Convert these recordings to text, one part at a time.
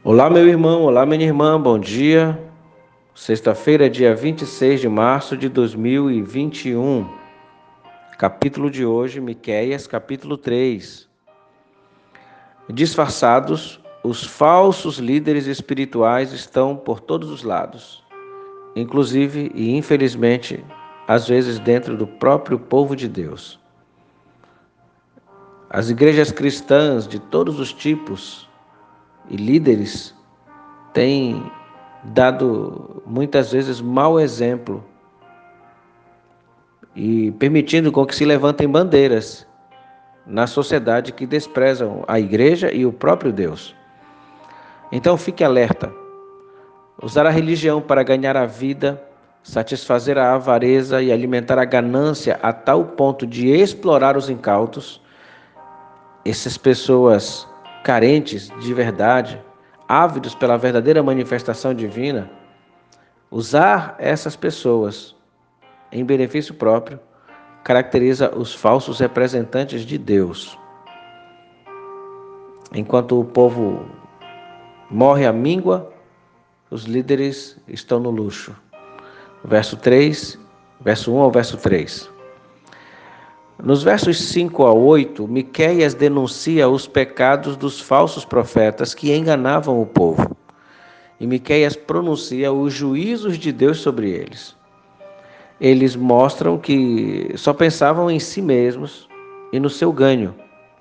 Olá, meu irmão, olá, minha irmã, bom dia. Sexta-feira, dia 26 de março de 2021. Capítulo de hoje, Miqueias, capítulo 3. Disfarçados, os falsos líderes espirituais estão por todos os lados, inclusive e infelizmente, às vezes dentro do próprio povo de Deus. As igrejas cristãs de todos os tipos e líderes têm dado muitas vezes mau exemplo e permitindo com que se levantem bandeiras na sociedade que desprezam a igreja e o próprio Deus. Então fique alerta. Usar a religião para ganhar a vida, satisfazer a avareza e alimentar a ganância a tal ponto de explorar os incautos, essas pessoas carentes de verdade, ávidos pela verdadeira manifestação divina, usar essas pessoas em benefício próprio caracteriza os falsos representantes de Deus. Enquanto o povo morre à míngua, os líderes estão no luxo. Verso 1 ao verso 3. Nos versos 5 a 8, Miqueias denuncia os pecados dos falsos profetas que enganavam o povo. E Miqueias pronuncia os juízos de Deus sobre eles. Eles mostram que só pensavam em si mesmos e no seu ganho.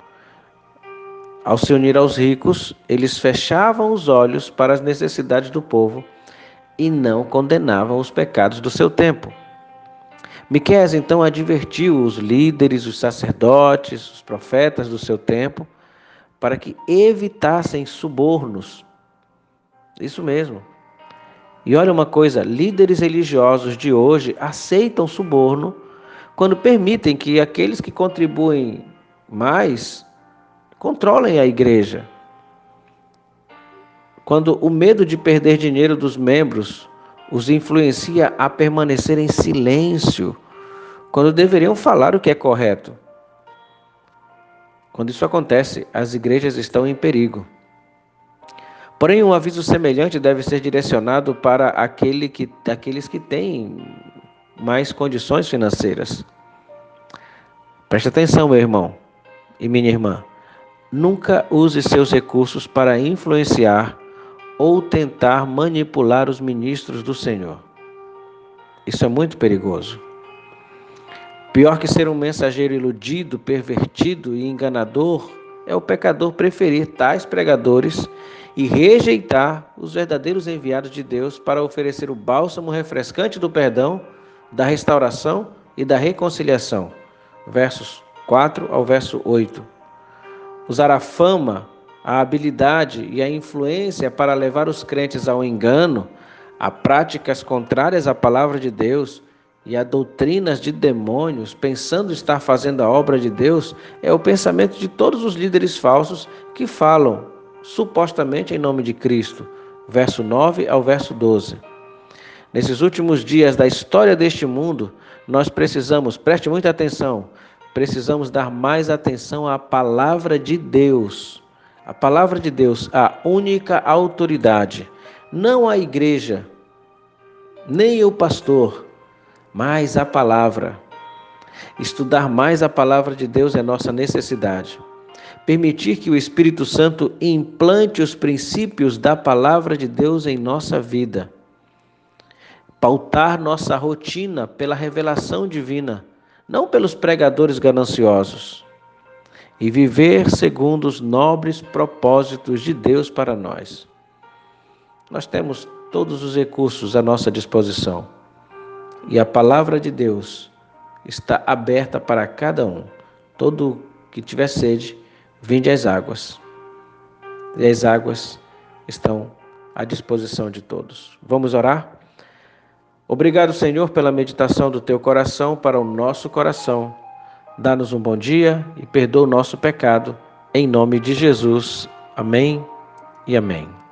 Ao se unir aos ricos, eles fechavam os olhos para as necessidades do povo e não condenavam os pecados do seu tempo. Miqueias então advertiu os líderes, os sacerdotes, os profetas do seu tempo, para que evitassem subornos. Isso mesmo. E olha uma coisa, líderes religiosos de hoje aceitam suborno quando permitem que aqueles que contribuem mais controlem a igreja. Quando o medo de perder dinheiro dos membros os influencia a permanecer em silêncio, quando deveriam falar o que é correto. Quando isso acontece, as igrejas estão em perigo. Porém, um aviso semelhante deve ser direcionado para aqueles que têm mais condições financeiras. Preste atenção, meu irmão e minha irmã. Nunca use seus recursos para influenciar ou tentar manipular os ministros do Senhor. Isso é muito perigoso. Pior que ser um mensageiro iludido, pervertido e enganador é o pecador preferir tais pregadores e rejeitar os verdadeiros enviados de Deus para oferecer o bálsamo refrescante do perdão, da restauração e da reconciliação. Versos 4 ao verso 8. Usar a fama, a habilidade e a influência para levar os crentes ao engano, a práticas contrárias à palavra de Deus e a doutrinas de demônios, pensando estar fazendo a obra de Deus, é o pensamento de todos os líderes falsos que falam, supostamente em nome de Cristo. Verso 9 ao verso 12. Nesses últimos dias da história deste mundo, nós precisamos, preste muita atenção, precisamos dar mais atenção à palavra de Deus. A palavra de Deus, a única autoridade, não a igreja, nem o pastor, mas a palavra. Estudar mais a palavra de Deus é nossa necessidade. Permitir que o Espírito Santo implante os princípios da palavra de Deus em nossa vida. Pautar nossa rotina pela revelação divina, não pelos pregadores gananciosos. E viver segundo os nobres propósitos de Deus para nós. Nós temos todos os recursos à nossa disposição. E a palavra de Deus está aberta para cada um. Todo que tiver sede, vinde às águas. E as águas estão à disposição de todos. Vamos orar? Obrigado, Senhor, pela meditação do teu coração para o nosso coração. Dá-nos um bom dia e perdoa o nosso pecado. Em nome de Jesus. Amém e amém.